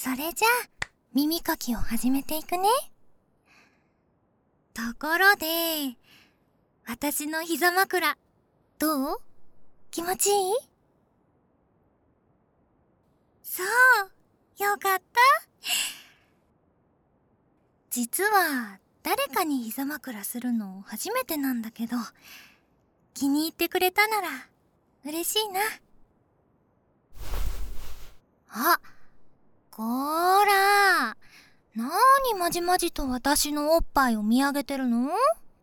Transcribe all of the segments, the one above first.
それじゃあ耳かきを始めていくね。ところで、私の膝枕どう？気持ちいい？そう、よかった。実は誰かに膝枕するの初めてなんだけど、気に入ってくれたなら嬉しいな。あ、こーら、なーにまじまじと私のおっぱいを見上げてるの？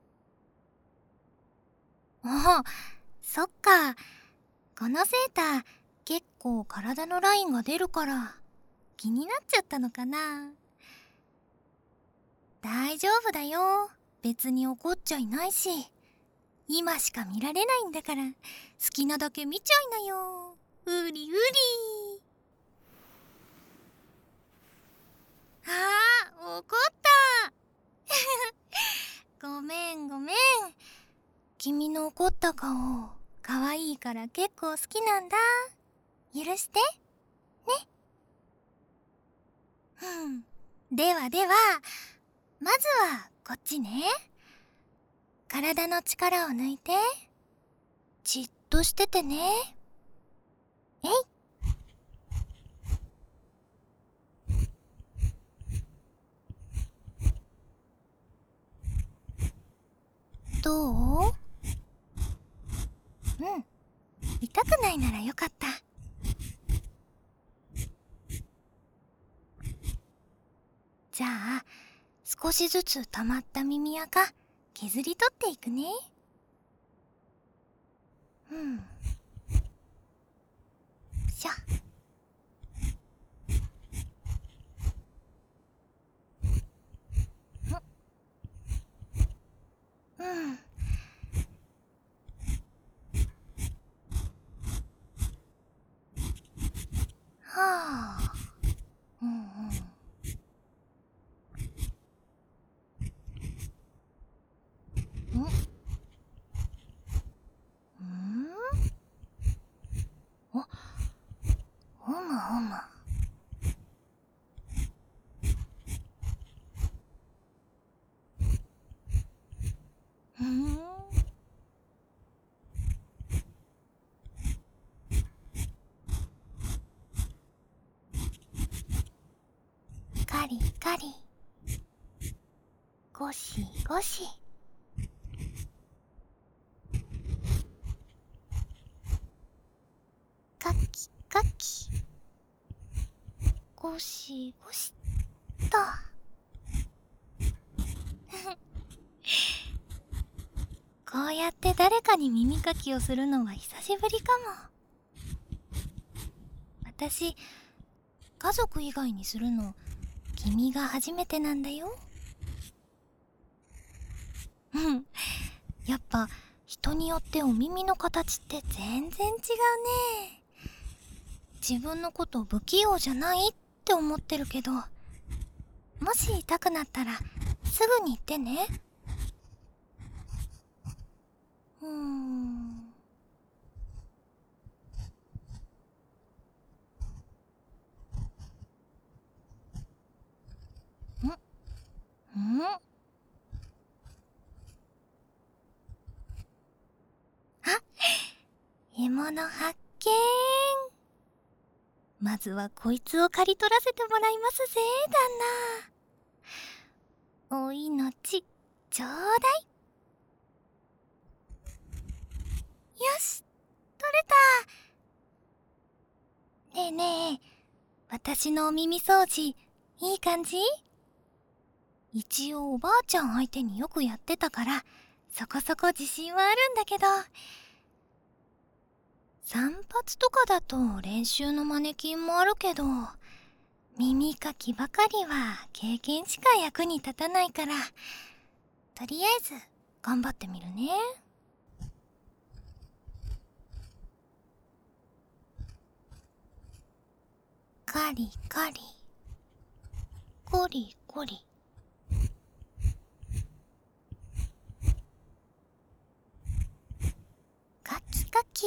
あ、そっか。このセーター結構体のラインが出るから気になっちゃったのかな。大丈夫だよ。別に怒っちゃいないし、今しか見られないんだから好きなだけ見ちゃいなよ。うりうり。あー、怒ったごめんごめん。君の怒った顔かわいいから結構好きなんだ。許してね。ではでは、まずはこっちね。体の力を抜いてじっとしててね。えい。どう？痛くないならよかった。じゃあ少しずつ溜まった耳垢削り取っていくね。しょ。はあ。ふむふむ。カリカリ、ゴシゴシ。カキカキ、ゴシゴシっと。こうやって誰かに耳かきをするのは久しぶりかも。私、家族以外にするの君が初めてなんだよ。やっぱ人によってお耳の形って全然違うね。自分のこと不器用じゃないって思ってるけど、もし痛くなったらすぐに言ってね。獲物発見。まずはこいつを刈り取らせてもらいますぜ、旦那。お命ちょうだい。よし、取れた。ねえねえ、私のお耳掃除いい感じ？一応おばあちゃん相手によくやってたからそこそこ自信はあるんだけど、散髪とかだと練習のマネキンもあるけど、耳かきばかりは経験しか役に立たないから、とりあえず頑張ってみるね。カリカリ、コリコリ。カキカキ。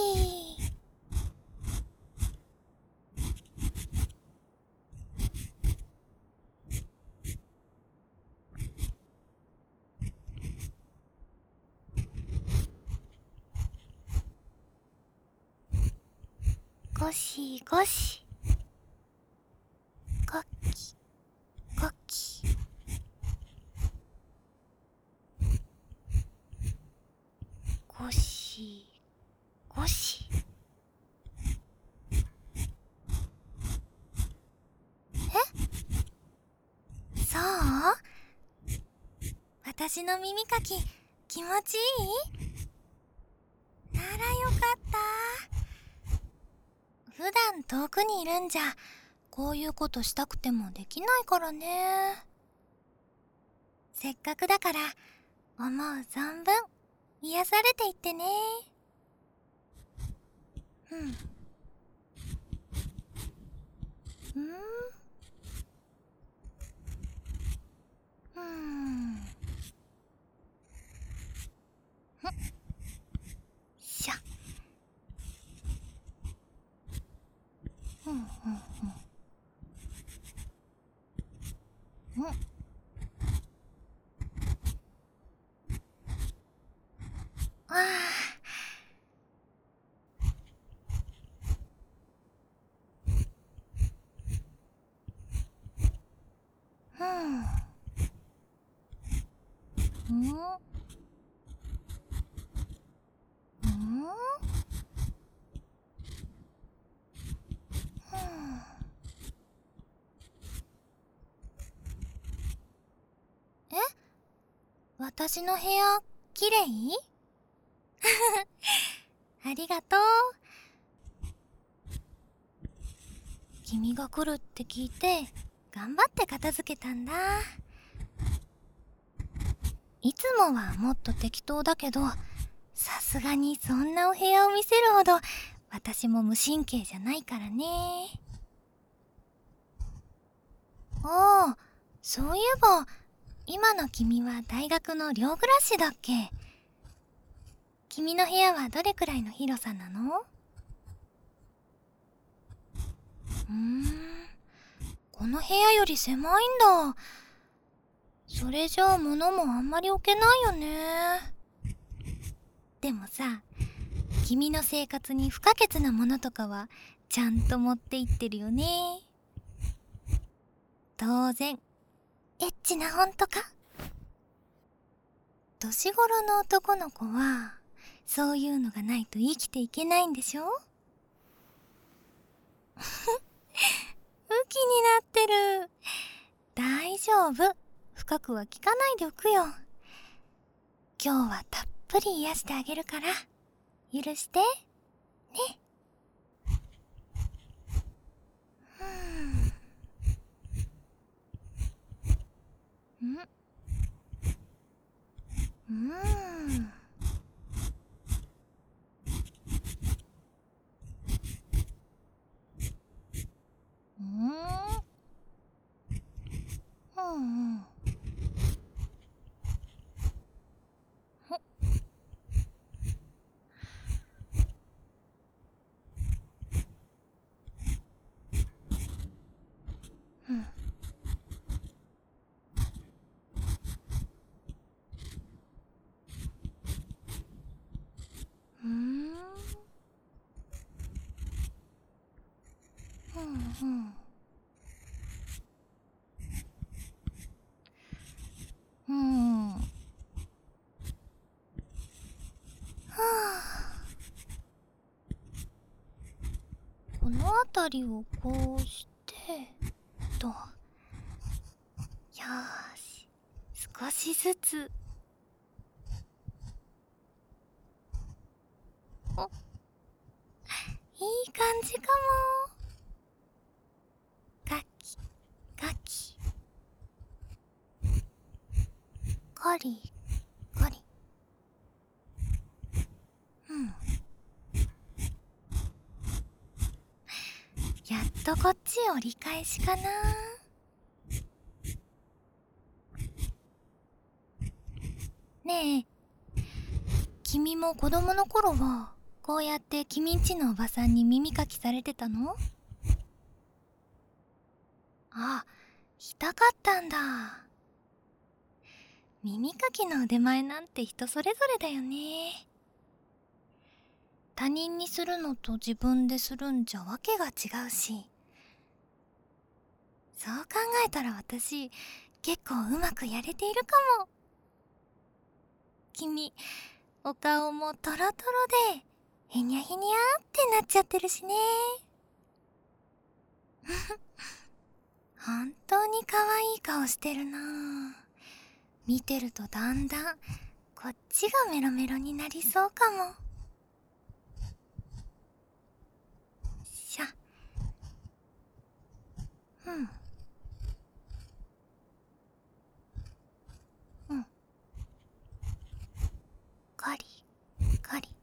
ゴシゴシ。ゴキゴキ。ゴシゴシ。そう？私の耳かき気持ちいい？ならよかった。普段遠くにいるんじゃこういうことしたくてもできないからね。せっかくだから思う存分癒されていってね。うん。しゃ。ああ。え？私の部屋きれい？ありがとう。君が来るって聞いて頑張って片付けたんだ。いつもはもっと適当だけど、さすがにそんなお部屋を見せるほど私も無神経じゃないからね。ああ、そういえば今の君は大学の寮暮らしだっけ？君の部屋はどれくらいの広さなの？この部屋より狭いんだ。それじゃあ物もあんまり置けないよね。でもさ、君の生活に不可欠なものとかはちゃんと持って行ってるよね。当然エッチな本とか。年頃の男の子はそういうのがないと生きていけないんでしょ？ムキになってる。大丈夫。深くは聞かないでおくよ。今日はたっぷり癒してあげるから許してね。この辺りをこうしてと。よーし、少しずつ。お、いい感じかも。ガキガキ、ガリガリ。やっとこっち折り返しかな。ねえ、君も子供の頃はこうやって君んちのおばさんに耳かきされてたの？あ、したかったんだ。耳かきの腕前なんて人それぞれだよね。 他人にするのと自分でするんじゃわけが違うし、そう考えたら私結構うまくやれているかも。君、お顔もトロトロでへにゃへにゃってなっちゃってるしね。本当に可愛い顔してるなぁ。見てるとだんだんこっちがメロメロになりそうかも。しゃ。うんうん。カリカリ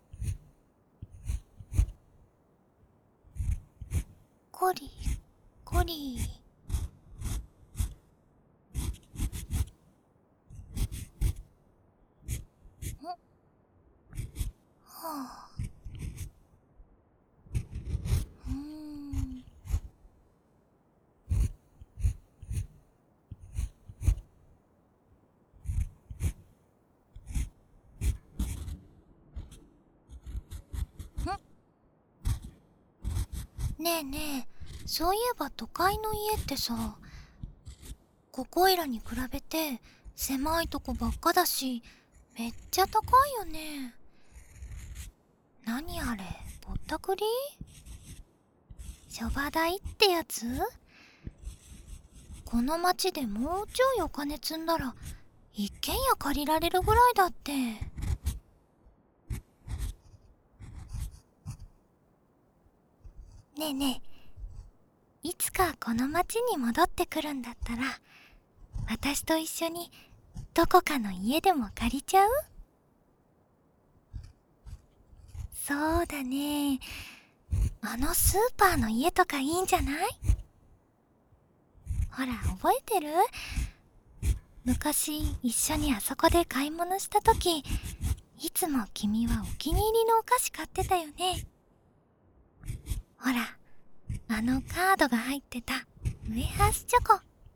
コリコリ。はあ。ねえねえ、そういえば都会の家ってさ、ここいらに比べて狭いとこばっかだし、めっちゃ高いよね。何あれ、ぼったくり？諸場代ってやつ？この町でもうちょいお金積んだら一軒家借りられるぐらいだって。ねえねえ、いつかこの町に戻ってくるんだったら、私と一緒にどこかの家でも借りちゃう？そうだね。あのスーパーの家とかいいんじゃない？ほら、覚えてる？昔一緒にあそこで買い物した時、いつも君はお気に入りのお菓子買ってたよね。ほら、あのカードが入ってたウエハースチョコ。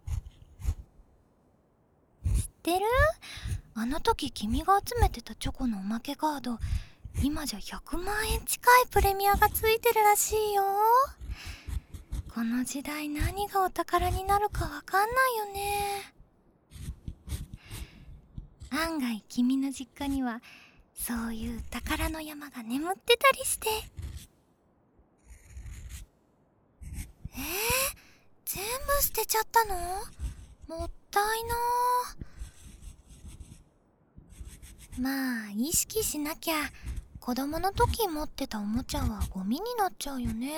知ってる？あの時君が集めてたチョコのおまけカード、今じゃ100万円近いプレミアがついてるらしいよ。この時代何がお宝になるかわかんないよね。案外君の実家にはそういう宝の山が眠ってたりして。全部捨てちゃったの？もったいな。まあ意識しなきゃ、子供の時持ってたおもちゃはゴミになっちゃうよね。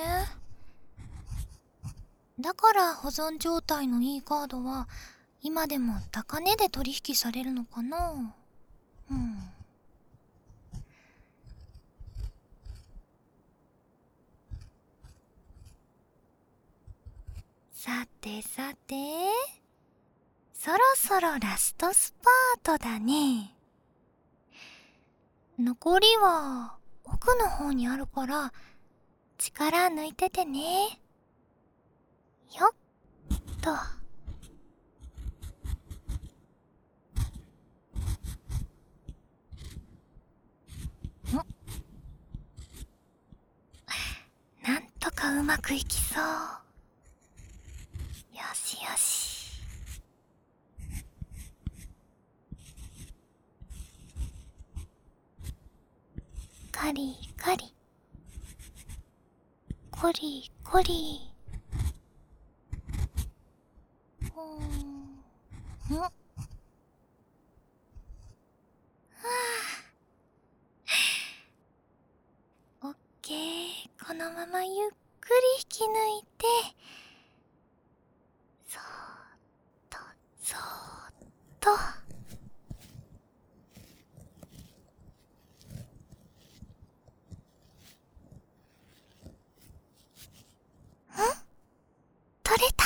だから保存状態のいいカードは今でも高値で取引されるのかな。うん。さてさて、そろそろラストスパートだね。残りは奥の方にあるから力抜いててね。よっと。なんとかうまくいきそう。よしよし。カリカリ。コリコリ。はあ、オッケー。このままゆっくり引き抜いて、そーっとそーっと。取れた。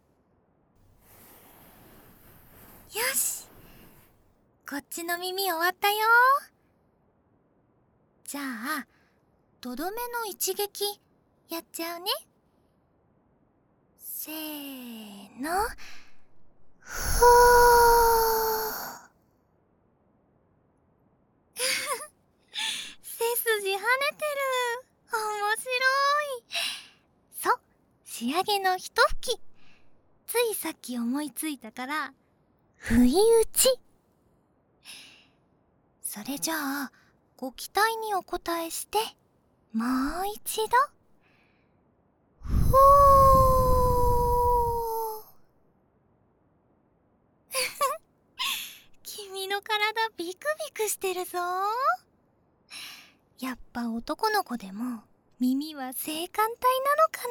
よし、こっちの耳終わったよ。じゃあとどめの一撃やっちゃうね。せーの。ふー背筋跳ねてる。面白い。そう、仕上げのひと吹き。ついさっき思いついたから、不意打ち。それじゃあ、ご期待にお答えして、もう一度。ほー。君の体ビクビクしてるぞ。やっぱ男の子でも耳は性感帯なのか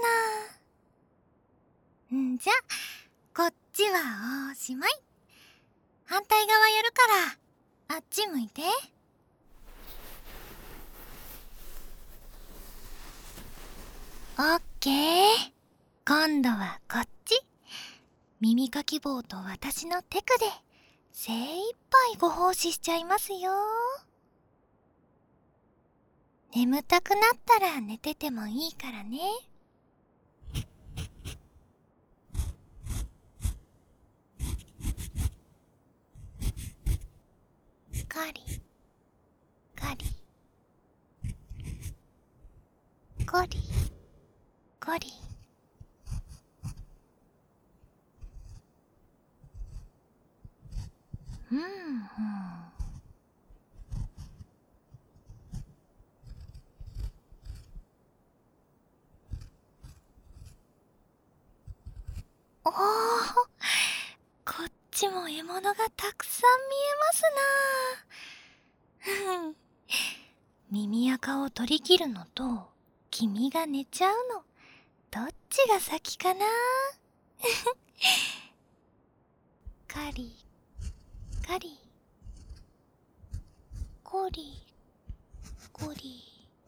な。じゃ、こっちはおしまい。反対側やるから、あっち向いて。オッケー。今度はこっち。耳かき棒と私のテクで精一杯ご奉仕しちゃいますよ。眠たくなったら寝ててもいいからね。カリカリコリコリ。おー、こっちも獲物がたくさん見えますな。耳垢を取り切るのと君が寝ちゃうの、どっちが先かな。カリカリコリコリ。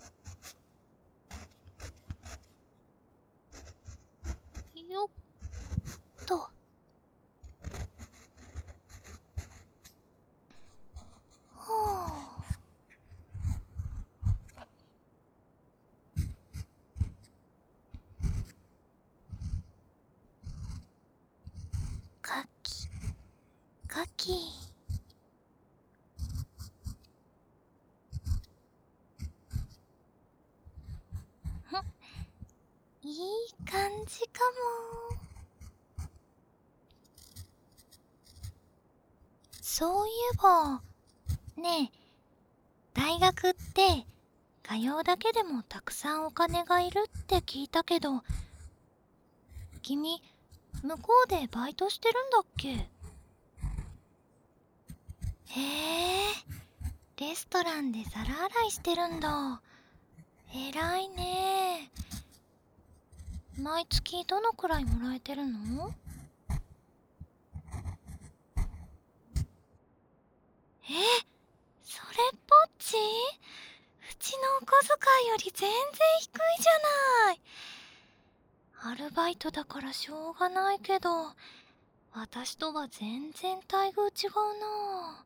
よっと。ほう。カキカキ。いい感じかも。そういえばねえ、大学って通うだけでもたくさんお金がいるって聞いたけど、君向こうでバイトしてるんだっけ。へえ、レストランで皿洗いしてるんだ。偉いね。毎月どのくらいもらえてるの？それっぽっち？うちのお小遣いより全然低いじゃない。アルバイトだからしょうがないけど、私とは全然待遇違うな。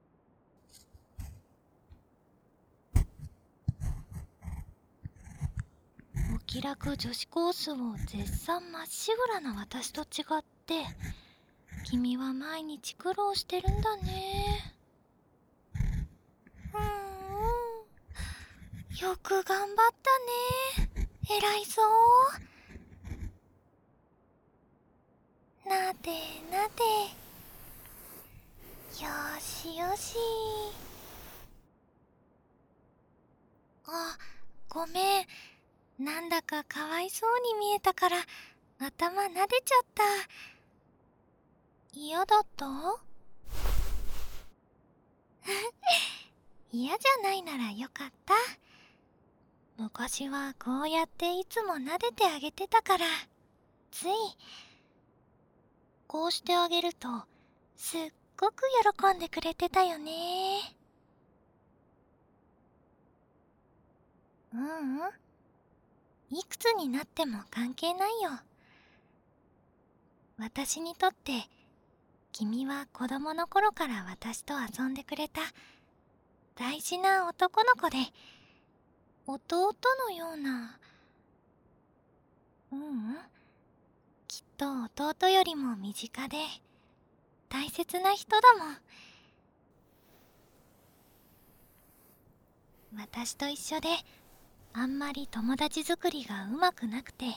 お気楽女子コースを絶賛まっしぐらな私と違って、君は毎日苦労してるんだね。よく頑張ったね。偉いぞ。なでなで。よしよし。あ、ごめん。なんだかかわいそうに見えたから頭撫でちゃった。嫌だった？嫌じゃないならよかった。昔はこうやっていつも撫でてあげてたから、つい。こうしてあげるとすっごく喜んでくれてたよね。いくつになっても関係ないよ。私にとって君は子供の頃から私と遊んでくれた大事な男の子で、弟のような。きっと弟よりも身近で大切な人だもん。私と一緒であんまり友達作りがうまくなくて、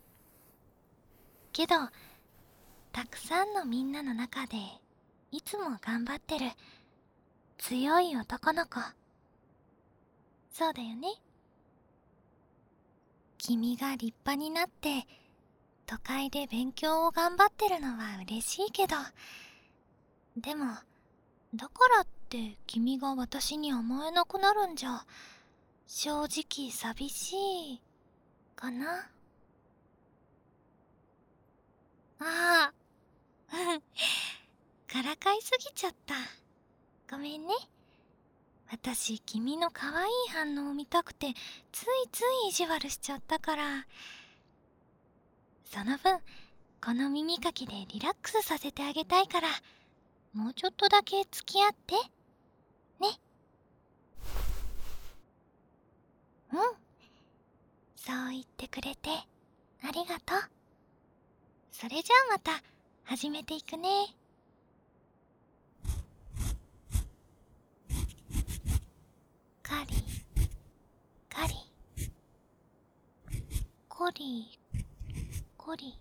けどたくさんのみんなの中でいつも頑張ってる強い男の子。そうだよね。君が立派になって都会で勉強を頑張ってるのは嬉しいけど、でもだからって君が私に甘えなくなるんじゃ正直寂しいかな。ああからかいすぎちゃった。ごめんね。私君の可愛い反応を見たくてついつい意地悪しちゃったから。その分この耳かきでリラックスさせてあげたいから、もうちょっとだけ付き合ってね。うん、そう言ってくれてありがとう。それじゃあまた始めていくね。カリカリコリコリ。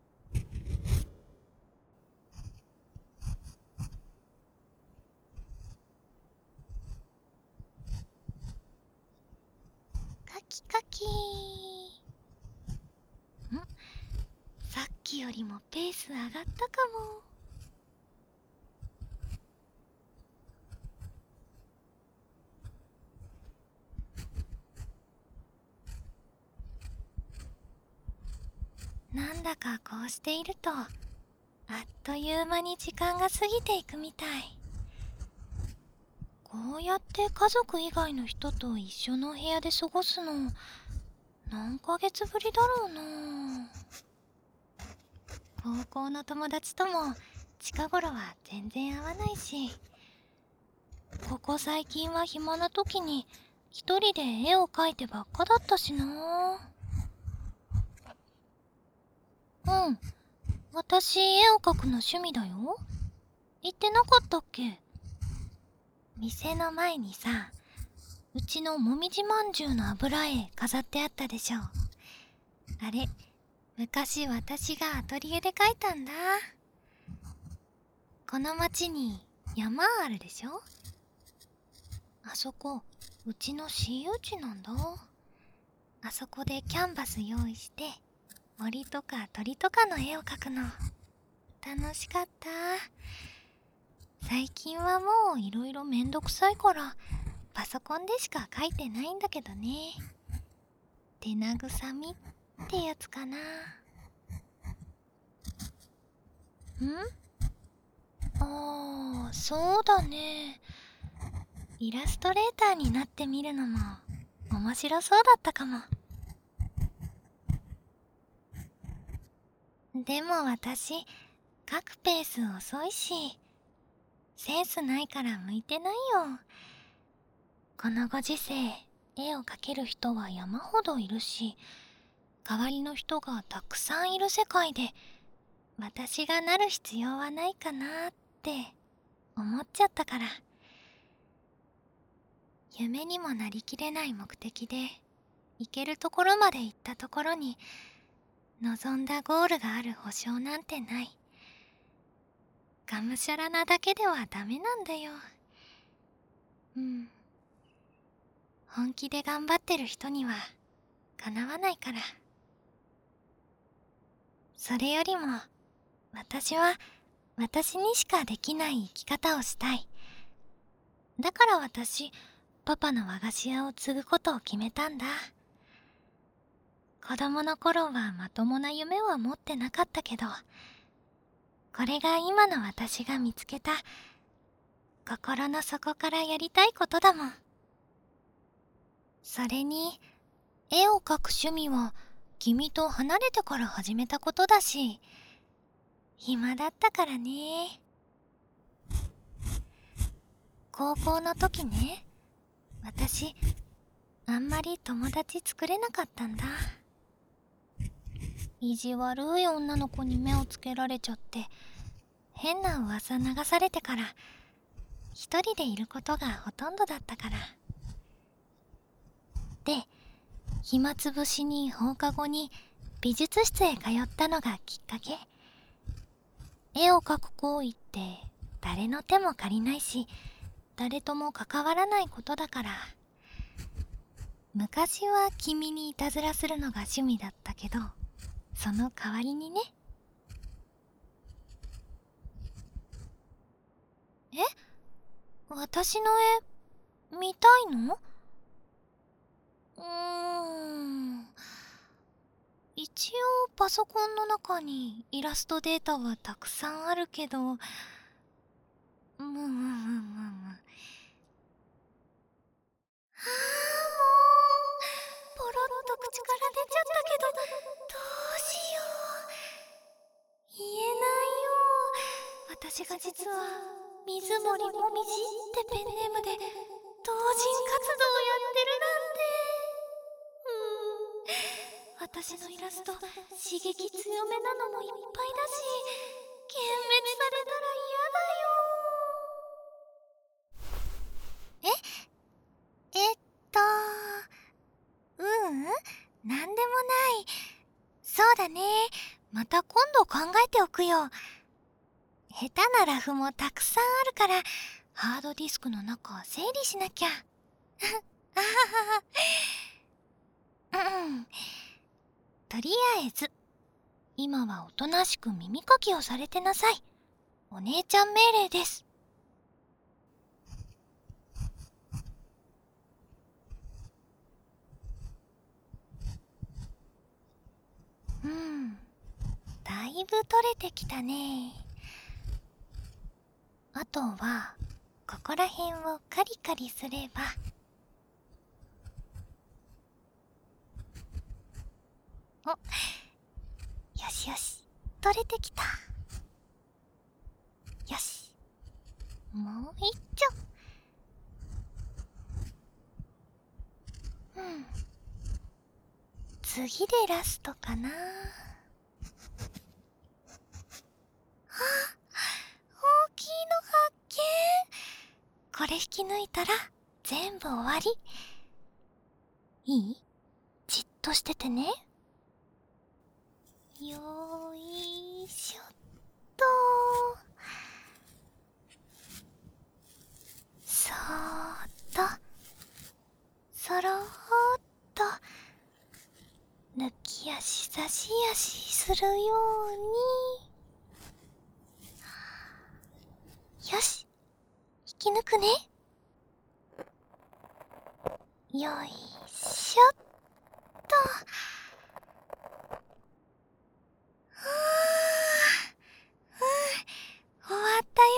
カキカキ。さっきよりもペース上がったかも。なんだかこうしているとあっという間に時間が過ぎていくみたい。こうやって家族以外の人と一緒の部屋で過ごすの何ヶ月ぶりだろうな。高校の友達とも近頃は全然会わないし、ここ最近は暇な時に一人で絵を描いてばっかだったしな。うん、私絵を描くの趣味だよ。言ってなかったっけ？店の前にさ、うちのもみじまんじゅうの油絵飾ってあったでしょ。あれ昔私がアトリエで描いたんだ。この町に山あるでしょ。あそこうちの私有地なんだ。あそこでキャンバス用意して森とか鳥とかの絵を描くの楽しかった。最近はもういろいろめんどくさいからパソコンでしか描いてないんだけどね。手慰みってやつかな。ああ、そうだね。イラストレーターになってみるのも面白そうだったかも。でも私書くペース遅いしセンスないから向いてないよ。このご時世絵を描ける人は山ほどいるし、代わりの人がたくさんいる世界で私がなる必要はないかなって思っちゃったから。夢にもなりきれない目的で行けるところまで行ったところに望んだゴールがある保証なんてない。がむしゃらなだけではダメなんだよ。本気で頑張ってる人にはかなわないから。それよりも私は私にしかできない生き方をしたい。だから私パパの和菓子屋を継ぐことを決めたんだ。子供の頃はまともな夢は持ってなかったけど、これが今の私が見つけた心の底からやりたいことだもん。それに絵を描く趣味は君と離れてから始めたことだし、暇だったからね。高校の時ね、私あんまり友達作れなかったんだ。意地悪い女の子に目をつけられちゃって変な噂流されてから一人でいることがほとんどだったから。で暇つぶしに放課後に美術室へ通ったのがきっかけ。絵を描く行為って誰の手も借りないし、誰とも関わらないことだから。昔は君にいたずらするのが趣味だったけど、その代わりにね。え？私の絵見たいの？一応パソコンの中にイラストデータはたくさんあるけど、ポロッと口から出ちゃったけど、どうしよう。言えないよ。私が実は水森もみじってペンネームで同人活動をやってるなんて。私のイラスト刺激強めなのもいっぱいだし、幻滅されたら嫌だよ。なんでもない。そうだね。また今度考えておくよ。下手なラフもたくさんあるから、ハードディスクの中整理しなきゃ。あはは。とりあえず、今はおとなしく耳かきをされてなさい。お姉ちゃん命令です。だいぶ取れてきたね。あとはここら辺をカリカリすれば。お、よしよし、取れてきた。よし、もう一丁。次でラストかな。大きいの発見。これ引き抜いたら全部終わり。いい？じっとしててね。よいしょっと。そーっと、そろーっと、抜き足差し足するように。よし、引き抜くね。よいしょっと。終わったよ。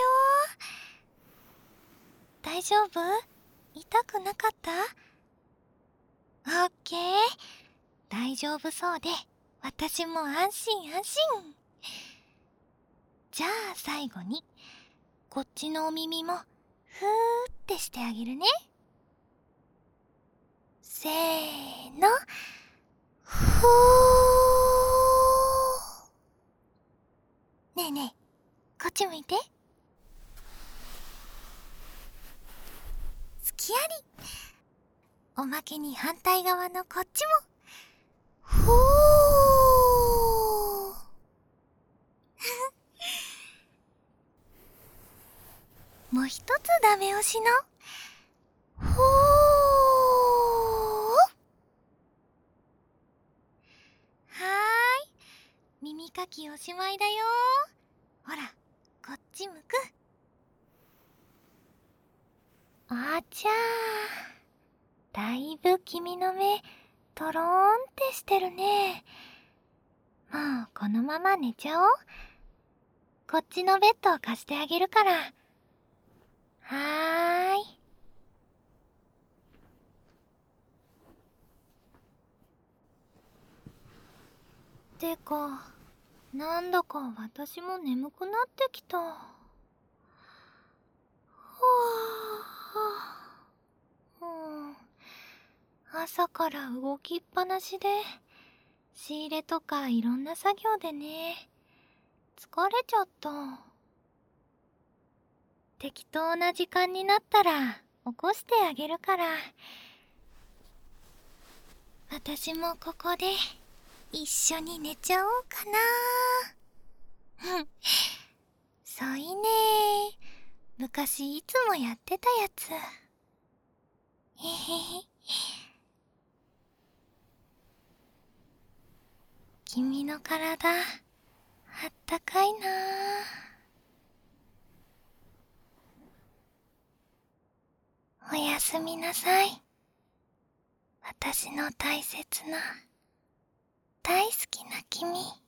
大丈夫？痛くなかった？オッケー。大丈夫そうで、私も安心安心。じゃあ最後に、こっちのお耳もふーってしてあげるね。せーの、ふー。ねえねえ、こっち向いて。すきあり。おまけに反対側のこっちもふー。もう一つダメ押しのふー。はーい、耳かきおしまいだよ。ほら、こっち向く。あちゃー、だいぶ君の目とろーんってしてるね。もうこのまま寝ちゃおう。こっちのベッドを貸してあげるから。はーい。てか、なんだか私も眠くなってきた。朝から動きっぱなしで、仕入れとかいろんな作業でね、疲れちゃった。適当な時間になったら起こしてあげるから。 私もここで一緒に寝ちゃおうかな。そういね。昔いつもやってたやつ。へへへ。君の体、あったかいな。おやすみなさい。私の大切な、大好きな君。